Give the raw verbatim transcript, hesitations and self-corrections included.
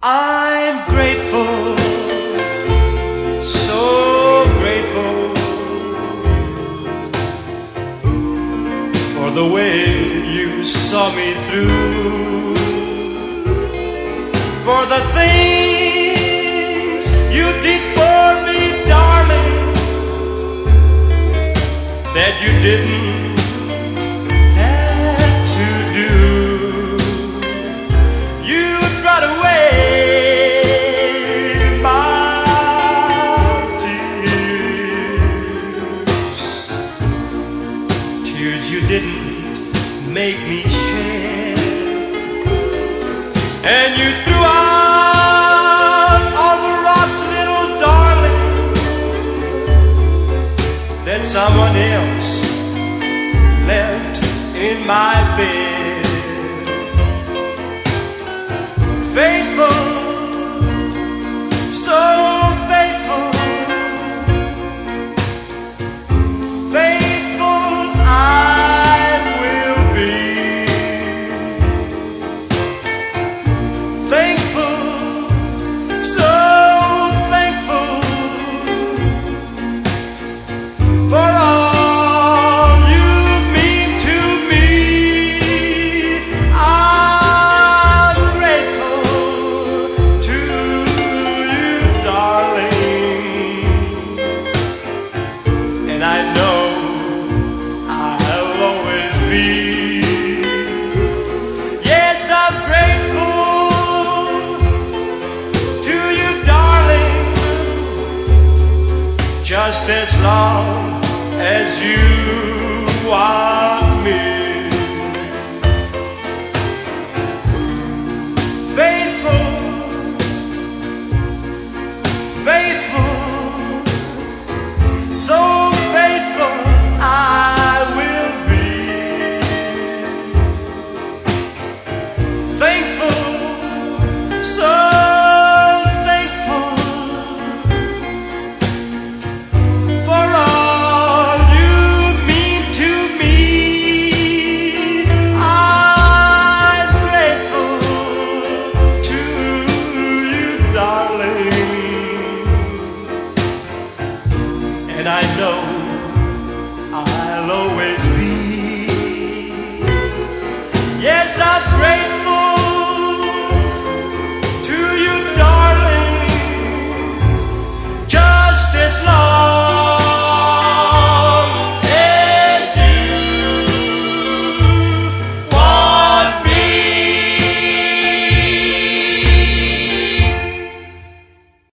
I'm grateful, so grateful for the way you saw me through, for the things you did for me, darling, that you didn't have to do. You brought away you didn't make me shed, and you threw out all the rocks, little darling, that someone else left in my bed. Faithful, so faithful, faithful I just as long as you want me. Faithful, faithful, so faithful I will be. Thankful, so and I know I'll always be. Yes, I'm grateful.